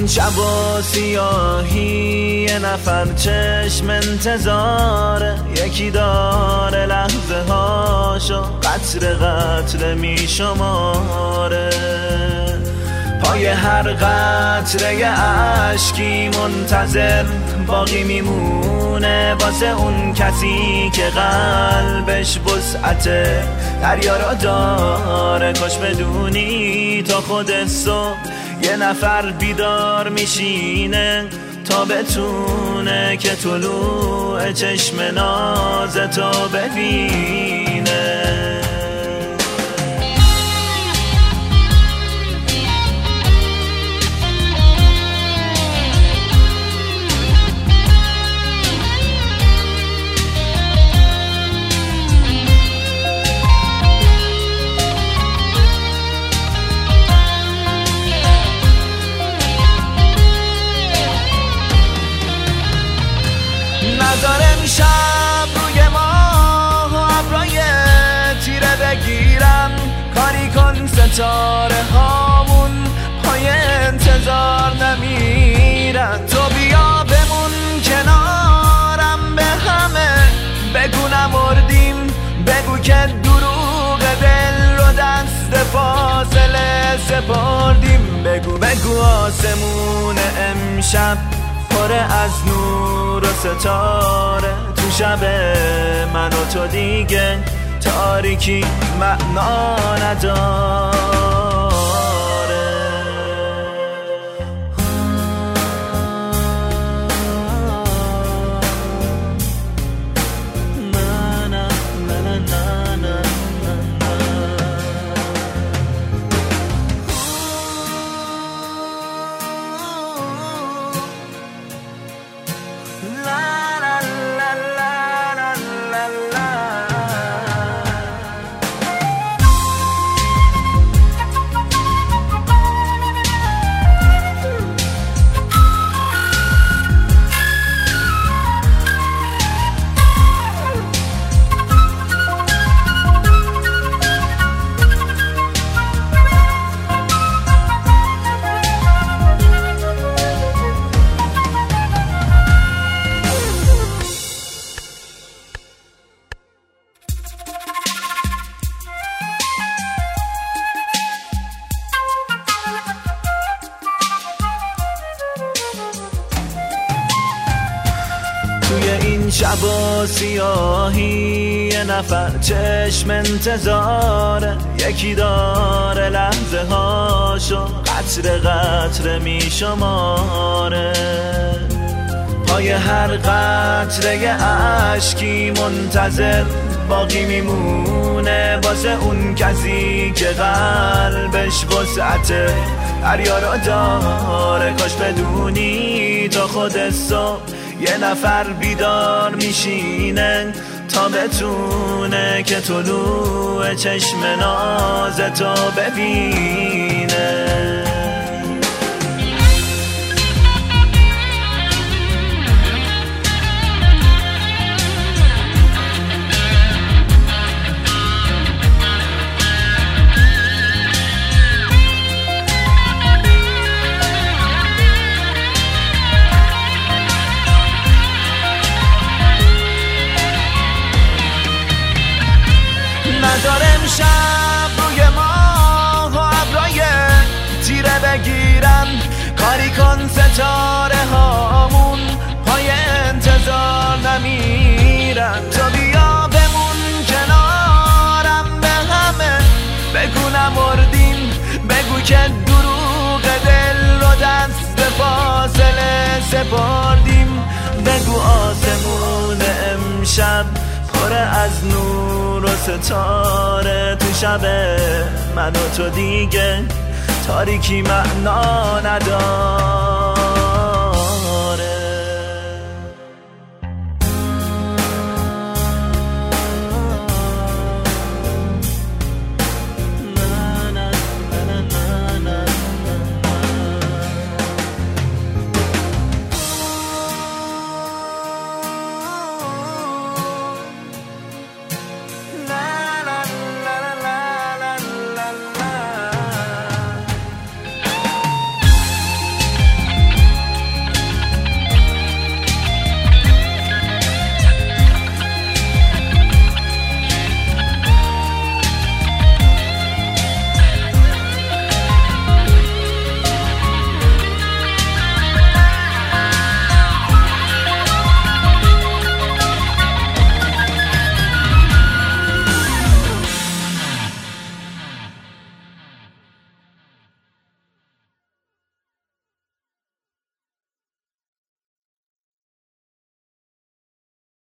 شب و سیاهی یه نفر چشم انتظاره، یکی داره لحظه هاشو قطره قطره می شماره. پای هر قطره عشقی منتظر باقی میمونه واسه اون کسی که قلبش وسعته دریا را داره. کاش بدونی تا خود صبح یه نفر بیدار میشینه تا بتونه که طلوع چشم نازتو ببینه. نذار امشب روی ماه و ابرای تیره بگیرم، کاری کن ستاره هامون پای انتظار نمیرن. تو بیا بمون کنارم به همه بگو نمردیم، بگو که دروغ دل رو دست فاصله سپردیم. بگو آسمون امشب پر از نور و ستاره، تو شب من و تو دیگه تاریکی معنا نداره. توی این شب و سیاهی یه نفر چشم انتظاره، یکی داره لحظه هاشو قطره قطره می شماره. پای هر قطره عشقی منتظر باقی میمونه واسه اون کسی که قلبش وسعته دریا را داره. کاش بدونی تا خود صبح یه نفر بیدار میشینه تا بتونه که طلوع چشم نازتو ببینه. نذار امشب روی ماه و ابرای تیره بگیرن، کاری کن ستاره هامون پای انتظار نمیرن. تو بیا بمون کنارم به همه بگو نمردیم، بگو که دروغ دل رو دست فاصله سپردیم. بگو آسمون امشب پر از نور و ستاره، تو شب من و تو دیگه تاریکی معنا نداره.